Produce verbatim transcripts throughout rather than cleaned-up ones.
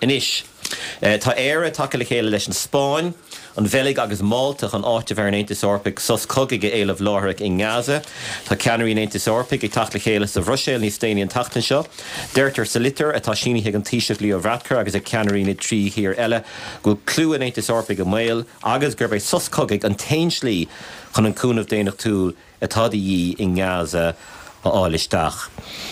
Inis. Uh, tá éire take le chéile leis an Spáin, an Velig agus Malta an áte bhar an Aontas Eorpaigh sos cogaige éileh láthraigh in Gaza. Tá ceannarí an Aontas Eorpaigh ag tacht le chéile sa Bhroiséil níos déanaí an tachtain seo. Deirtar sa litir atá síní ag an taoiseach Leo Varadkar agus ag ceannarí na trí hir eile go clú an Aontas Eorpaigh go mail agus gur bheith sos cogaigh an tain slí chun an cúnamh déanaach túl atá dí in Gaza a áilisteach.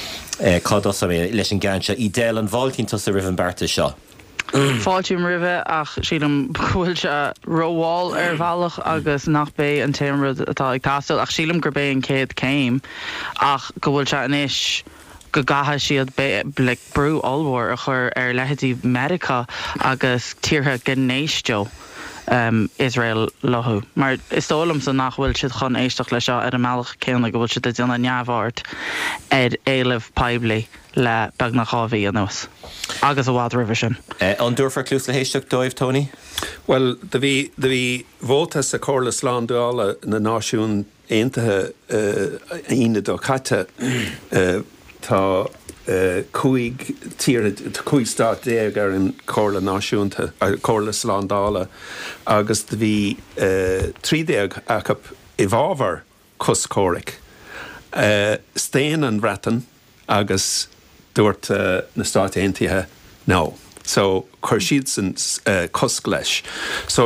Cádas a mé leis an gceanse i déil an bháltíntas a ribh Berta seo. Fáiltíim ribh ach sílam bhfuil se róháil ar bhealach agus nach bé an téimrad atá ag tastal ach sílam gur bé an céad céim ach go bhfuil se inis go gatha siad le brú allmhór a chur ar leithétí Medica agus tíortha gnéisteo um, Israel lohu. Maar is tólam sa nach bhfuil siad chun éisteach le seo ar an mealach céanna go bhfuil siad a dtíanana neamhart ar éileh peibli le bag na chábhí an nos. Agus a bhád ribh sin. Uh, an dúrfar clús le héisteach dóibh, Tony? Well, the bhí the bhí vótas a cóir le sláándála na náisiún aontaithe uh, aine do chaite uh, tá uh, cuaig tír cuaig stát déag ar an cóir le náisiúnta ar cóir le sláándála agus the bhí uh, trídéag acap i bhábhar coscóric uh, stéan an bhreatan agus dúirt uh, na stát aontaithe ná. So chuir siad san uh, cosc leis. So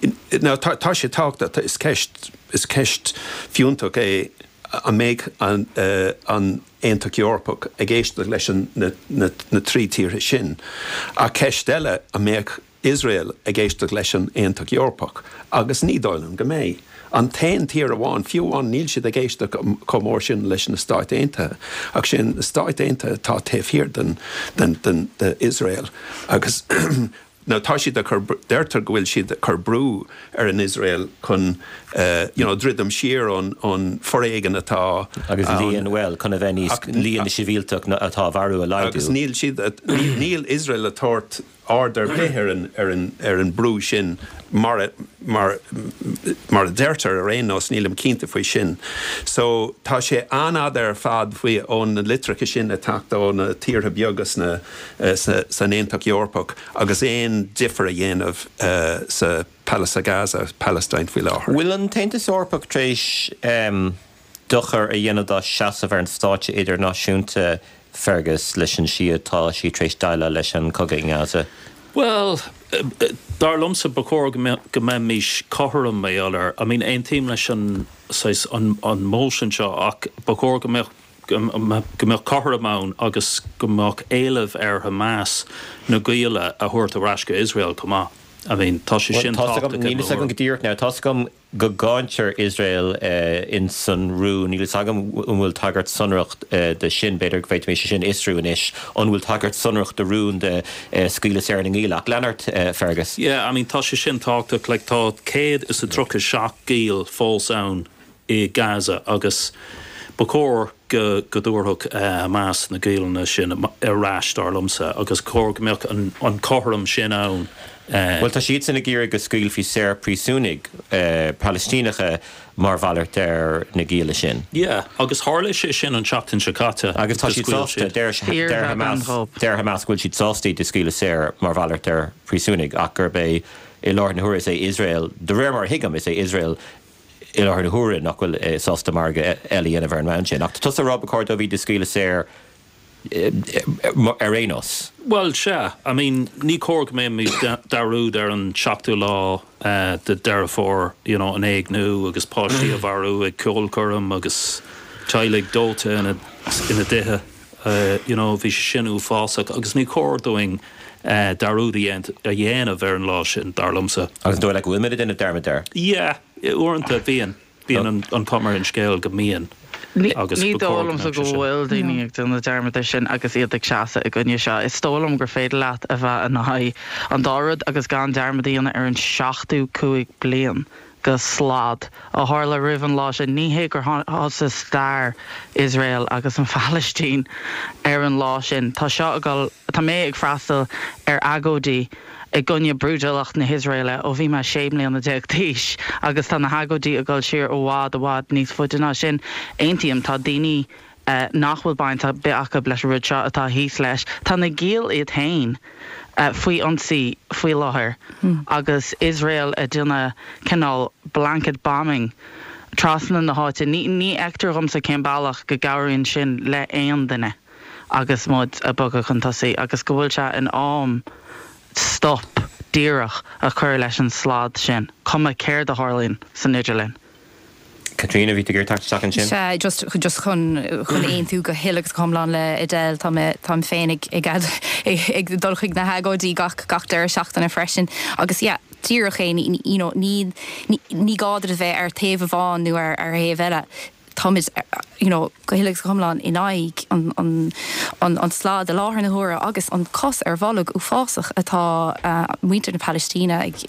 now tá sé tágta is ceist is ceist fiúntaach é a méid an uh, an Aontaigh Eorpach a géisteach leis na, na, na trí tíre sin. A ceist eile a méid Israel a géisteach leis an Aontaigh Eorpach agus ní dóilim go mé. An tain tír amháin fiúháin níl siad a géisteach comór sin leis na Stáit Aontaithe ach sin na Stáit Aontaithe tá taobhthír den, den, den, den Israel agus now tá siad a chur deirtar go bhfuil siad a chur brú ar an Israel chun uh, you know, dridum siar on on foréigen atá agus líon well chun a bheith níos líon na sivílteach atá bharú a leidú. Agus níl siad níl Israel a tort order be ar an ar an ar an brú sin mar mar mar a deirtar a rénos nílam cínta faoi sin. So tá sé anad ar fad faoi ón na litricha sin a tachta ón na tíortha beagas na uh, sa, sa Aontaigh Eorpach agus éon differ a dhéanamh uh, sa Palace a Gaza, Palestine faoi láthair. Bhfuil an Aontas Eorpach tréis um, duchar a dhéanamh dá seasa bhar an státe idirnáisiúnta fergus leis an siad tá sí tréis daile leis an cogaigh in Gaza? Well, dar lumsa bacór go mé mís cothram mé allar. I mean, ein tíim leis an an an motion seo ach bacór go mé go mé cothram ann agus go mé éileh ar Hamas na gaile a thuirt a rasca Israel comá. I mean, tá sé sin tácht níl sagam godíirt now tá sagam go gáintear Israel uh, in san rú níl sagam bhfuil tagart sunracht uh, de sin beidir go bhfuil mé sin isrú inis an bhfuil tagart sunracht de rún de uh, scuile sé an ílach Leonard uh, Fergus. Yeah, I mean tá sé sin tácht like tá céad is a trucha seach gíl fós ann i Gaza agus bacór go go dúrthach uh, más na gíalna sin a ráis dar lumsa agus cór go mbeadh an an cothram sin ann. Uh, well, tá siad sanna gíre go scuil fi sér prísúnig uh, Palestínacha mar bhailart ar na gíala sin. Yeah, agus hála sé sin an seachtain secata. Agus tá siad sásta deir Hamas bhfuil siad sástaí de scuile sér mar bhailart ar prísúnig ach gur bé i láir na huair is é Israel, de réir mar higam is é Israel i láir na huair nach bhfuil uh, sásta marga eile ana bhar an man sin. Ach tusa Rob Accord bhí de scuile sér Arenos. Well, sure. I mean, ní córg mé mi darú ar an seachtú lá uh, de Darfur, you know, an éag nú agus páistí a bharú ag ceolcurum agus teilig dóta in a, in a dithe, uh, you know, bhí sinú fásach agus ní cór doing uh, darú a dhéanamh ar an lá sin darlumsa. Agus dói le go bhfuil in a dermid there? Yeah, uanta bhíon. Bhíon an, an cumar in scéal go míon. Ní dólam sa go bhfuil daoine ag duna dermid sin agus iad ag seasa i gcuine seo. Is tólam gur féidir leat a bheith an haid an dárad agus gan dermidíana ar an seachtú cuaig bliain go slád a tharla ribh an lá sin ní hé gur hása stair Israel agus an Palestín ar an lá sin. Tá seo agal tá mé ag freastal ar agódí I gunne brúdalach na Israele ó bhí mar séimlí an na deagtíis agus tá na hagodí a gáil siar ó bhád a bhád níos fuidirná sin aontaíam tá daoine uh, nachhfuil baint a be aca leis ruid seo atá híos leis tá na gíal iad hain uh, faoi ansaí faoi láthair mm. agus Israel a duna canál blanket bombing trasna na háte ní ní ectar gom sa cén bailach go gabhraíonn sin le aon duine agus mud a bogad chun tosaí agus go bhfuil se an am stop díreach a chur leis an slád sin cuma céir de Harlín san Idirlín. Katrina, ví gur tacht sacan sin? Se just just chun chun éon tú go hiileach comláin le idéil tá tá féin ag ag dulchaigh na hagódí gach gach deir seachtainna freisin agus yeah, tíreach é ní ní ní gáidir a bheith ar taobh bháin nó ar ar héobh eile. Thomas, you know, go hiileach comláin in aig an an an an slád a láthair na huaire agus an cos ar bhalag ú fásach atá muintear na Palestína ag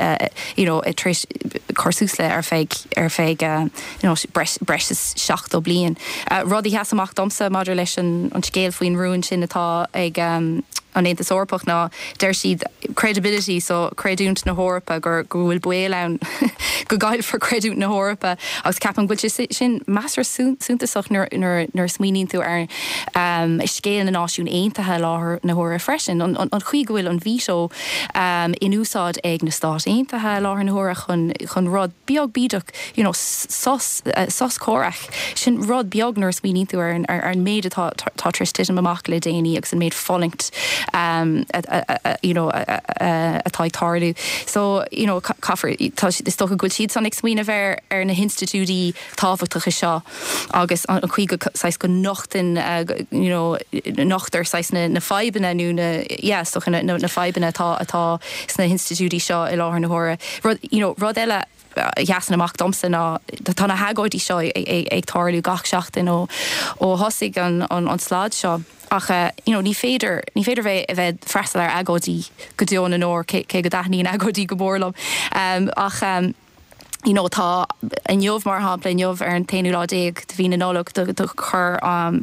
you know i tris chorsús le ar feig ar feig you know breis seach do blian. Rodí heas amach domsa maidir leis an an scéal faoin rún sin atá ag an éantas orpach ná deir siad credibility so creidúnt na hórpa gur go bhfuil buil ann go gail for creidúnt na hórpa agus ceapan bhfuil sin measar súntasach nar smaoíonn tú ar um, scéal na náisiún aontaithe láthair na hórra freisin an chuí go bhfuil an bhíseo um, in úsáid ag na stát aontaithe láthair na hórra chun chun rud beag bídeach you know sos uh, sos córach sin rud beag nar smaoíonn tú ar ar an méid atá tá tristis amach le déanaí agus an méid follingt um a, a, a, you know a, a, a tai tardu so you know kaffer is toch a good sheet son explain ver er na instituti táfachtach seo agus an chuig sais go nochten uh, you know nochter sais na na fibena nu na yeah so na na fibena tá atá sna instituti seo i láhar na hora you know rodella jasan amach domsa ná tána hagóidí seo ag tarlú gach seachtain ó ó hosig an an slád seo ach you know ní féidir ní féidir bheith a bheith freistal ar agóidí go dteón an óir cé go daithníí an agóidí go bórlam um, ach um, you know tá an jobh mar hapla an jobh ar an tainú lá déag de bhí na nólog de chur um,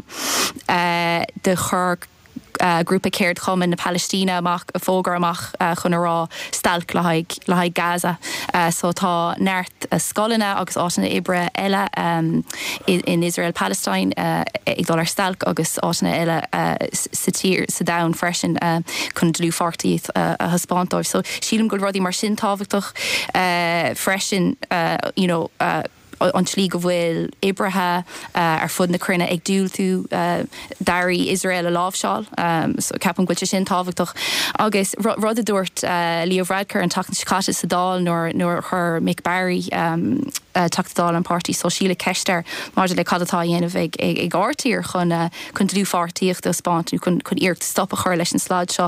uh, de chur Uh, grúpa céirt chum in na Palestína amach a fógar amach uh, chun rá stalc le haig le haig Gaza uh, so tá neart a scolanna agus áitina ibre eile um, in, in Israel Palestine uh, ag dul ar stalc agus áitina eile uh, sa tír sa dain freisin uh, chun dlú fartaíth uh, a haspáintóir so sílim go rudí mar sin táhachtach uh, freisin uh, you know uh, an slí go bhfuil ibrethe uh, ar fud na crunne ag dúil tú uh, darí Israel a lábhseáil um, so ceapan gúilte sin táhachtach agus rud a dúirt uh, Leo Varadkar an tatan sicáte sa dáil nóir nóir chur Mick Barry um, uh, tatadáil an pártí so síle ceistar mar le cadatá dhéanamh ag ag áirtíir chun uh, chun dlú fartííocht a spáintú chun chun íocht stop a chur leis an sláid seo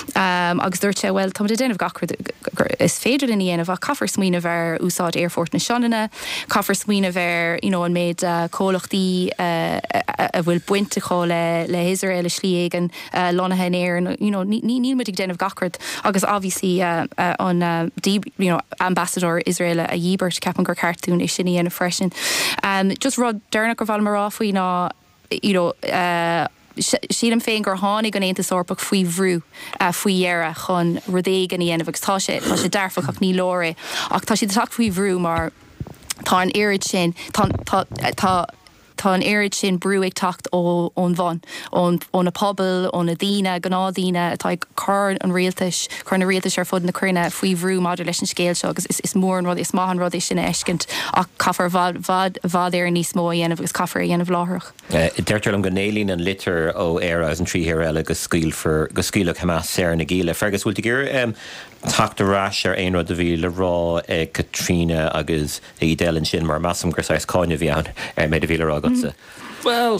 um, agus dúirt sé bhfuil tá déanamh gachar is féidir in dhéanamh a caafar smaoineh ar úsáid Airfort na Seanna for swine ver you know an made uh, cólachtaí uh, a bhfuil buinte cho le le Israel a slí an uh, lona hen air and you know ní ní mudig den of gachard agus obviously uh, uh, on uh, deep you know ambassador Israel a Yibert Capan gur cartoon is sinní an a freshen um just rod derna go val mar off we ná you know uh sílam féin gur tháinig an éanta sorpach faoi bhrú a faoi dhearra chun rudé gan íanamh agus tá sé tá sé dearfach ach ní lóra ach tá si tak faoi bhrú mar tá an éiri sin tá tá tá an éiri sin brú ag tacht ó ón bhain ón ón a pobl ón a dtíine gná dtíine atá chur an réaltais chur na réaltais ar fud na crunne faoi bhrú maidir leis an scéal seo agus is is mór an rud is maith an rud é sinna eiscint ach caafar bhd bhd bhd ar níos mó dhéanamh agus caafar a dhéanamh láthrach. Deirtear an go nélín an litir ó éire as an tríhir eile go scail for go scailach Hamas sé na gíile fergus bhfuil gur Tachta rás ar ein rud a bhí le rá e Katrina agus i délan sin mar massam gur sais cáine bhí an ar méid a bhí le rá gotsa. Well,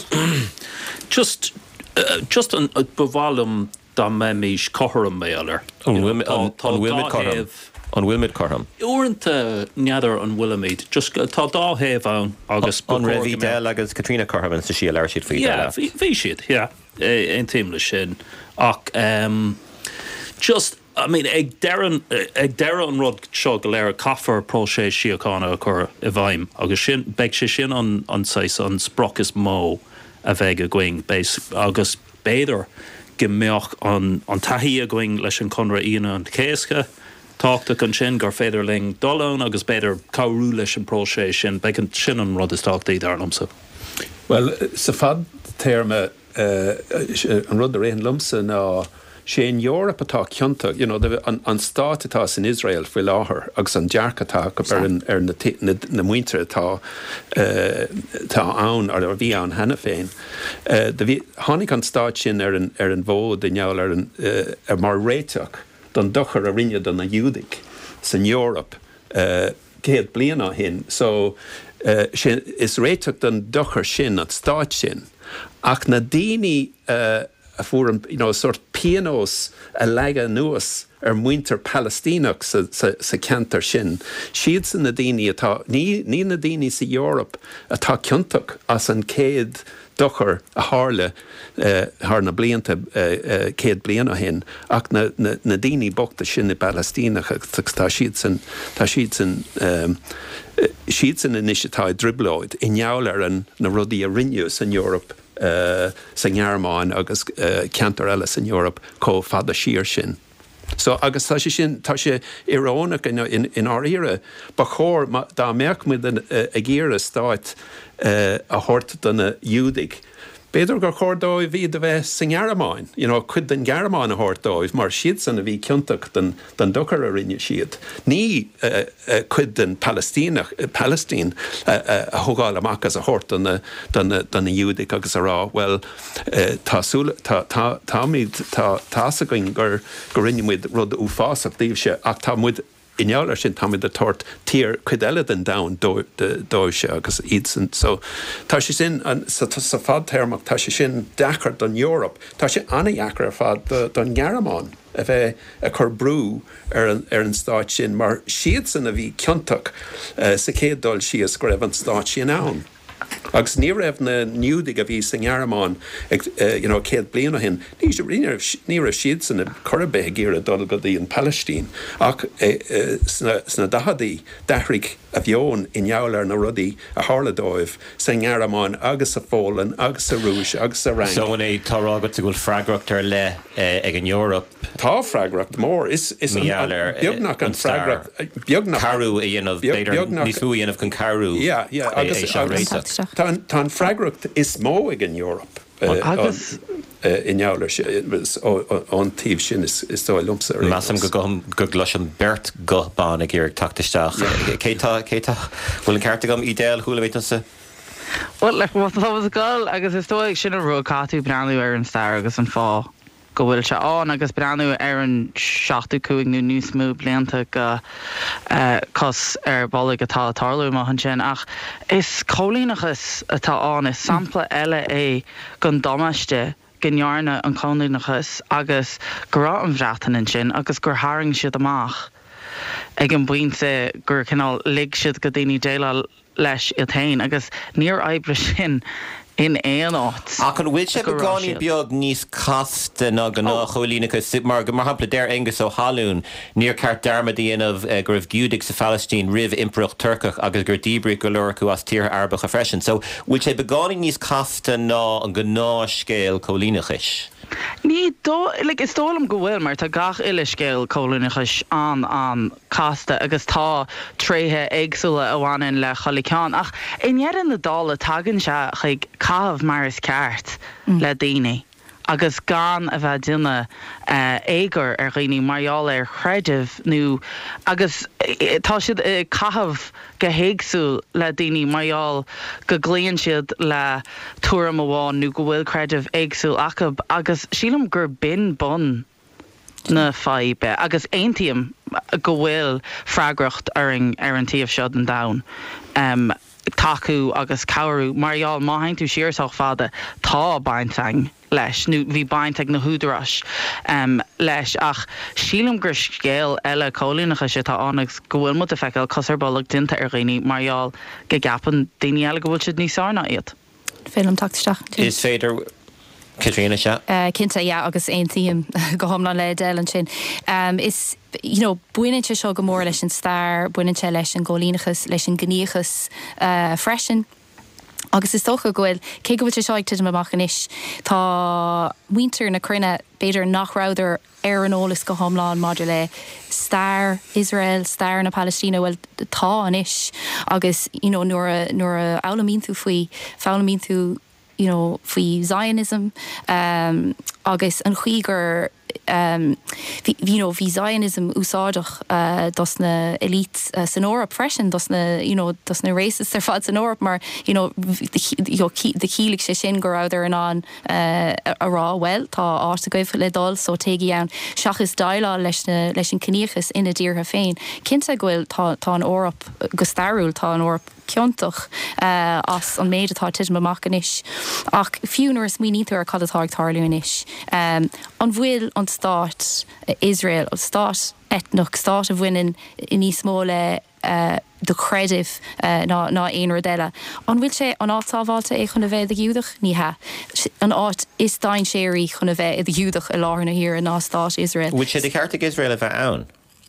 just uh, just an uh, bhálum dá me mís cothram méalar. An bhfuilmid cothram. An bhfuilmid cothram. Uaireanta neadar an bhfuilmid, just tá dá héh ann agus an raibh hí déil agus Katrina Corham sa síl air siad faoi déile. Yeah, bhí siad, yeah, ein tíimla sin. Ach, um, just I mean, ag deran ag deran rod seo go léir caafar prósé siocána chur i bhaim agus sin beag sé sin an an sais an sprachas mó a bheith a going base agus béidir gimbeoch an an taí a going leis an conra íana an céasca táachta an sin gur féidir ling dolón agus béidir cabhrú leis an prósé sin beag an sin an rud is táachtaí dar lumsa. Well, sa fad téirme uh, an rud a réon lumsa ná sé in Europa atá ceanta, you know, an, an stát atá in Israel fi láthair agus an dearc atá go ar an ar na, na, na muintre atá uh, tá ann ar ar bhí an hena féin. Uh, de bhí tháinig an stát sin ar an ar an bhód in neall ar an uh, ar mar réiteach don dochar a rinne don na Júdic san Europe uh, céad bliana hin. So uh, sin, is réiteach don dochar sin at stát sin. Ach na daoine uh, a fuair you know, sort pianos a lega nuas ar muinter Palestínach sa, sa, sa cantar sin. Siad san na daoine atá, ní, ní na daoine sa Europe atá ceantach as an céad dochar a hále uh, haar na blianta uh, uh, céad bliana hin, ach na, na, na daoine bochta sin na Palestínach tá siad san tá siad san um, siad san inisiatá dribleoid i neall ar an na rudaí a rinne san Europe uh, san Gearmáin agus uh, cantar eile san Europe có fada sír sin. So agus tá sé sin tá sé irónach in, in, in our era, ba chóir dá meach mu a ggéire stáit uh, a hort don a Júdig. Beidir gur chórdóibh hí de bheith san Gearmáin, you know, chud den Gearmáin a hórtóibh, mar siad san a bhí ceantach den, den dochar a rinne siad. Ní uh, uh, chud den Palestínach, uh, Palestín uh, uh, a thugáil amach as a hort don a Júdig agus a rá. Well, uh, tá tá tá míid tá tá sa goin gur gur rinne muid rud ú fásach díobh se ach tá muid in jouw sin tamid de tort tier cuidelle den down do de doise agus idsen. So tá sé sin an sa sa fad termach tá sé sin dachar don Europe. Tá sé anna jakar fad don Gearmáin a bheith a chur brú ar an ar an stáit sin mar siad san a bhí ceantach uh, sa céad dul si a screibh an stáit sin ann. Agus ní raibh na Júdig a bhí san Gearmáin ag uh, you know, céad bliana hin, ní raibh siad san na chorbethe géire dul go dtí an Palestín ach uh, uh, sna, sna dahadaí dahraigh a bheon in jouall ar na rudaí a háladóibh san Gearmáin agus a fólan agus a rúis agus a rang. So when é tá agat a gúil freagracht ar le uh, ag an Europe. Tá freagracht mór is is an beagnach an freagracht beagnach carú a dhéanamh beidir níos ú dhéanamh con carú. Yeah, yeah, agus Tá an freagracht is mó ag an Europe. Uh, agus uh, in jouler an tíb sin is is tó lumsa. Massam go go glas an bert go ban ag ag tactisteach. Céta céta bhfuil an cearta gom idéal chuúla métansa? Well, like what was a girl agus is tó ag sin a ru catú breanú ar an star agus an fá. Go bhfuil se an agus breanú ar an seachtú cuaig nó níos mú blianta go uh, cos ar bollig atá tarlú má an sin ach is cholínachas atá an is sampla eile é gon domaiste gnearna an cholínachas agus gorá an bhreatan in sin agus gur haring siad amach ag an buinte gur cinál lig siad go daoine déile leis i tain agus níor aibre sin in éon áit. Ach an bhfuil sé go gáí beag níos casta ná go ná choilínachas mar go mar hapla déir angus ó halún níor ceart dermadíanamh uh, gur bh Júdig sa Palestín rih impreach Turcach agus gur díbrí go leir chu as tír arbach a freisin. So bhfuil sé begáí níos casta ná an go ná scéal choilínachis. Ní dó like, is tólam go bhfuil mar tá gach ile scéal choilínachas an an casta agus tá tréthe éagsúla a bhhain le cholicán ach inéan na dála tagann se chuig cahabh mar is ceart mm. le daoine agus gan a bheith duine uh, éigear ar dhaoine marall ar chreidirh nó agus tá siad uh, cahabh go héagsú le daoine marall go gléonn siad le tuairim amháin nó go bhfuil creidirh éagsú acab agus sílam gur bin bun na faibe agus aontaíam go bhfuil freagracht ar an ar an taobh seod an domhan. Um, taú agus cabharú marall má hain tú siartach fada tá baintang leis nó bhí baintag na húdarás um, leis ach sílam gur scéal eile cholínachas sé tá annagus go bhfuil mu a feiceil cos ar bolach dinta ar dhaoine marall go gapan daoine eile go bhfuil siad níos ána iad. Film tactisteach. Is féidir Katrina se? Uh, Cinnta, yeah, agus aontaíam go homlan le déil an sin. Um, is, you know, buininte seo go mór leis an star, buininte leis an gólínachas, leis an gníochas uh, freisin. Agus is tócha gohfuil, cé go bhfuil seoigh tuid amach an isis, tá muintir na crunne beidir nachráidir ar an ólas go homláin maidir le star Israel, star na Palestína, well tá an isis, agus, you know, nuair a, nuair a aulamín tú faoi, fálamín tú you know, faoi Zionism, um, agus an chuigur um, you know, vi Zionism úsáidech uh, das na elite uh, san Europa freisin, das na, you know, das na racist ar fad san Europa, mar, you know, de cílig sé sin go raibh ar an an uh, a rá well, tá ásta goibh le dul, so teigi an seachas dailá leis na leis an cníochas ina ddíortha féin. Cinnte gohfuil tá tá an Órap go starúil, tá an Órap ceontach uh, as an méid atá tiid amach inis. Ach fiúnar is mínítar ar cadatá ag tarlú inis. Um, an bhfuil an stát uh, Israel, an stát etnach, stát a bhfuinin in ní smóle uh, do credif uh, ná ná ein rodella. An bhfuil sé an átábháilte é chun a bheith a giúdach? Ní ha. An áit is dain séirí chun a bheith a giúdach a lána hir a ná stát Israel. Bhfuil sé de ceartach Israel a bheith ann?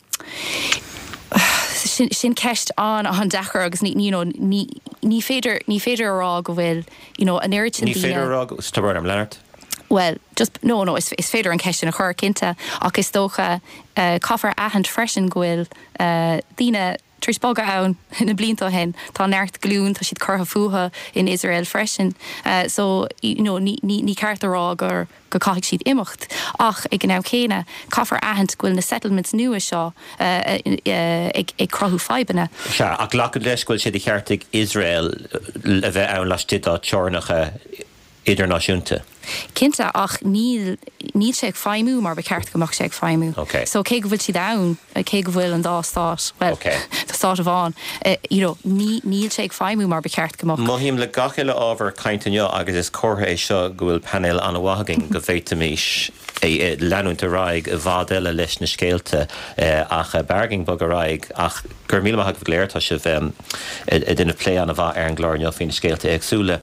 Sin, sin ceist an an dechar agus ní, you know, ní, ní féidir ní féidir ará go bhfuil, you know, an éiritin Ní féidir ará stabar am Leonard? Well, just no, no, is, is féidir an ceist a chur cinnte ach is dócha uh, caafar ahand freisin gohfuil uh, díine tris boga ann ina blinta hen, tá neart glún, tá siad curtha fuha in Israel freisin. Uh, so, you know, ní, ní, ní ceart ará gur go caiigh siad imimecht. Ach, ag an chéine, caafar ahand gohfuil na settlements nua seo uh, uh, ag, ag crothú faibanna. Se, ach lacad leis gohfuil sé de ceartach Israel a bheith ann leis titá teornacha idirnáisiúnta. Cinnte ach níl níl sé ag feimú mar be ceart gomach sé ag feimú. Okay. So cé go bhfuil si dain, cé go bhfuil an dá stát, well, Okay. the stát a bháin, uh, you know, ní, níl sé ag feimú mar be ceart gomach. Mohím le gachiile ábhar caintaneo agus is cortha é seo go bhfuil panel an bhaging go bhéitamís é leanúnta raig a bhád eile leis na scéalte ach berging bag a raig ach gur míle maithag bhléir tá sibh i duna plé an a bhá ar an glár neo fin scéalte agsúla